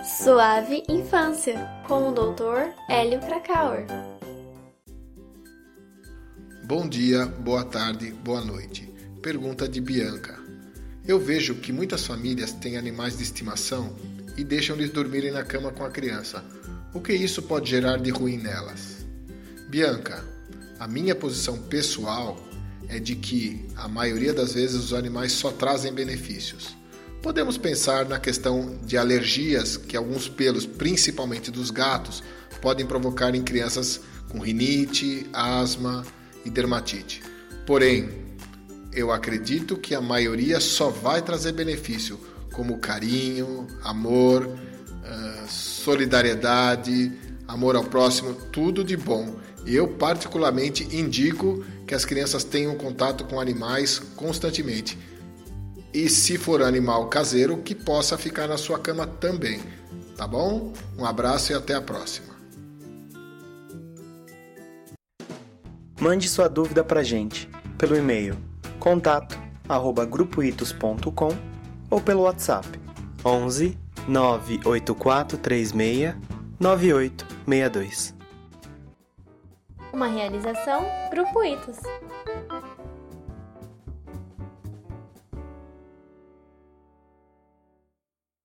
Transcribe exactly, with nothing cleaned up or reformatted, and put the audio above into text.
Suave Infância, com o doutor Hélio Krakauer. Bom dia, boa tarde, boa noite. Pergunta de Bianca. Eu vejo que muitas famílias têm animais de estimação e deixam-lhes dormirem na cama com a criança. O que isso pode gerar de ruim nelas? Bianca, a minha posição pessoal é de que a maioria das vezes os animais só trazem benefícios. Podemos pensar na questão de alergias que alguns pelos, principalmente dos gatos, podem provocar em crianças com rinite, asma e dermatite. Porém, eu acredito que a maioria só vai trazer benefício, como carinho, amor, solidariedade, amor ao próximo, tudo de bom. Eu particularmente indico que as crianças tenham contato com animais constantemente. E se for animal caseiro, que possa ficar na sua cama também. Tá bom? Um abraço e até a próxima. Mande sua dúvida pra gente pelo e-mail contato arroba grupoitos ponto com ou pelo WhatsApp onze nove oito quatro três seis nove oito seis dois. Uma realização Grupo Itos.